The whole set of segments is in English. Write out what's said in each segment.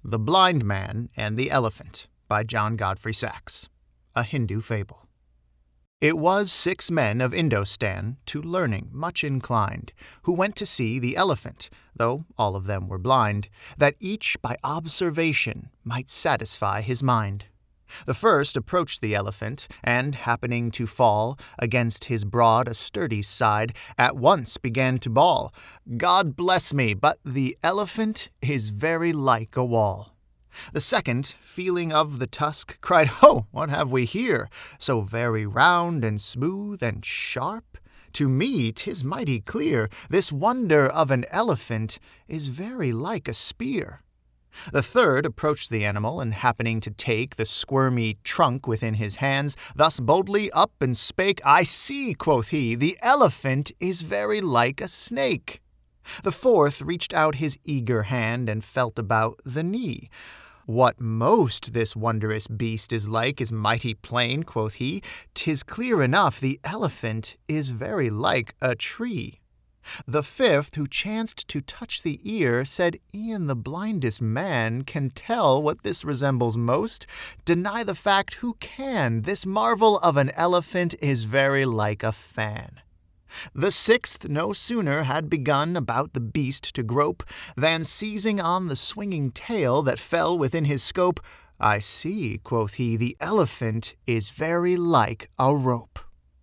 The Blind Man and the Elephant by John Godfrey Saxe, a Hindu fable. It was 6 men of Indostan, to learning much inclined, who went to see the elephant, though all of them were blind, that each by observation might satisfy his mind. The first approached the elephant, and happening to fall against his broad a sturdy side, at once began to bawl, "God bless me, but the elephant is very like a wall." The second, feeling of the tusk, cried, "Ho, what have we here? So very round and smooth and sharp? To me 'tis mighty clear, this wonder of an elephant is very like a spear." The third approached the animal, and happening to take the squirmy trunk within his hands, thus boldly up and spake, "I see," quoth he, "the elephant is very like a snake." The fourth reached out his eager hand, and felt about the knee. "What most this wondrous beast is like is mighty plain," quoth he, "'tis clear enough the elephant is very like a tree." The fifth, who chanced to touch the ear, said, "E'en the blindest man can tell what this resembles most. Deny the fact who can? This marvel of an elephant is very like a fan." The sixth no sooner had begun about the beast to grope, than seizing on the swinging tail that fell within his scope, "I see," quoth he, "the elephant is very like a rope."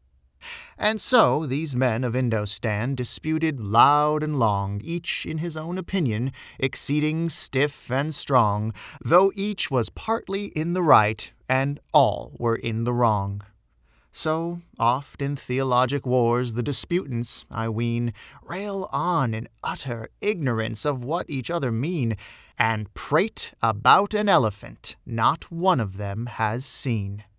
And so these men of Indostan disputed loud and long, each in his own opinion, exceeding stiff and strong, though each was partly in the right, and all were in the wrong. So oft in theologic wars the disputants, I ween, rail on in utter ignorance of what each other mean, and prate about an elephant not one of them has seen.